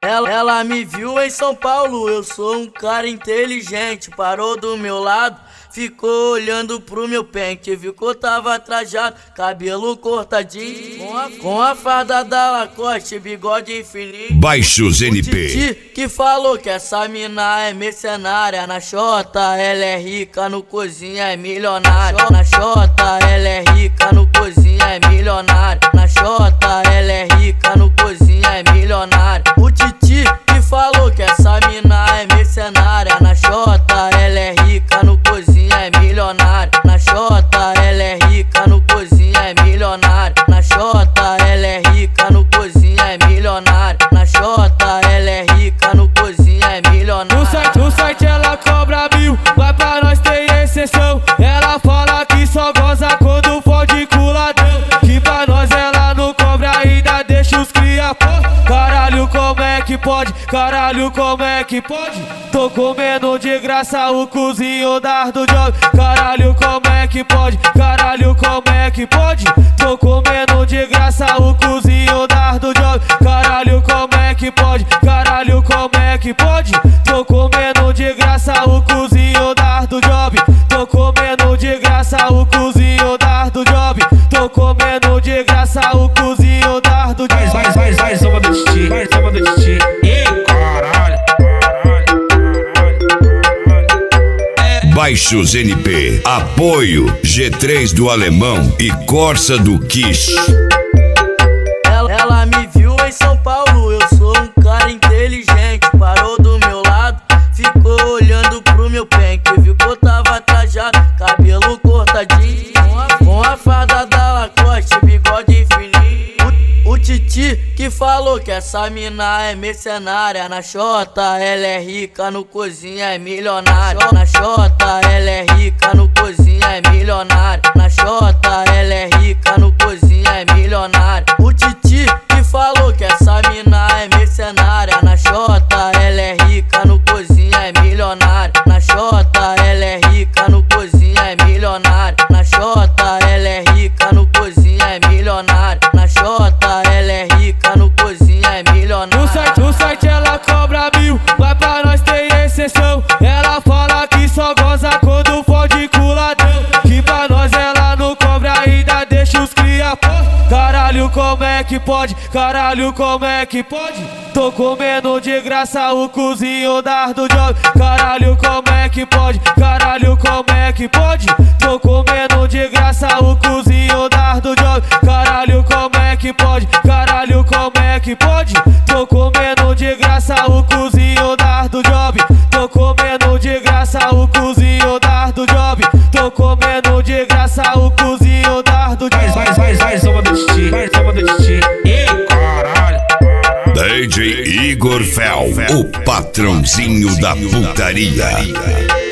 Ela me viu em São Paulo, eu sou um cara inteligente. Parou do meu lado, ficou olhando pro meu pente. Viu que eu tava trajado, cabelo cortadinho, com a farda da Lacoste, bigode infinito. Baixos NP. O Titi que falou que essa mina é mercenária. Na Xota ela é rica, no cozinha é milionária. Na Xota ela é rica, no cozinha é milionária. Na Xota ela é rica, no cozinha é milionária. O Titi que falou que essa mina é mercenária. Na Xota ela é rica, no cozinha é milionária. Na Xota ela é rica, no cozinha é milionária. Na Xota ela é rica, no cozinha é milionária. Na Xota ela é rica, no cozinha é milionária. No site ela cobra 1000, mas pra nós tem exceção. Ela fala que só goza quando fode culadão. Que pra nós ela não cobra, ainda deixa os cria pô. Caralho, como é que pode? Caralho, como é que pode? Tô comendo de graça o cozinho do job. Caralho, como é que pode? Caralho, como é que pode? Tô comendo de graça o cozinho do job. Caralho, como é que pode? Caralho, como é que pode? Tô comendo de graça o cozinho do job. Tô comendo de graça o cozinho do job. Tô comendo de graça o cozinho do job. Vai, samba do Titi, vai, samba do Titi. Ei, caralho. Baixos NP. Apoio G3 do Alemão e Corsa do Kish. Ela me viu em São Paulo, eu sou um cara inteligente. Parou do meu lado, ficou olhando pro meu pente. Viu que eu tava trajado, cabelo cortadinho, com a farda da Lacoste, bigode infinito. O Titi que falou que essa mina é mercenária. Na Xota ela é rica, no cozinha é milionária. Na Xota ela é rica, no cozinha é milionária. Na Xota ela é rica, no cozinha é milionária. O Titi que falou que essa mina é mercenária. Na Xota ela é rica, no cozinha é milionária. Na Xota ela é rica, no cozinha é milionária. Na Xota ela é rica, no cozinha é milionária. Na Xota ela é rica, no cozinha é milionária. No site ela cobra 1000, mas pra nós tem exceção. Ela fala que só goza quando fode culadão. Que pra nós ela não cobra, ainda deixa os cria pô. Caralho, como é que pode? Caralho, como é que pode? Tô comendo de graça o cozinho do job. Caralho, como é que pode? Caralho, como é que pode? Tô comendo de graça o cozinho do job. Caralho, como é que pode? Caralho, como é que pode? Tô comendo de graça o cozinho do job. Tô comendo de graça o cozinho do job. Tô comendo de graça o cozinho do job. Vai, samba do Titi, vai, samba do Titi. Ei, caralho. DJ Igor Fel, o patrãozinho da putaria.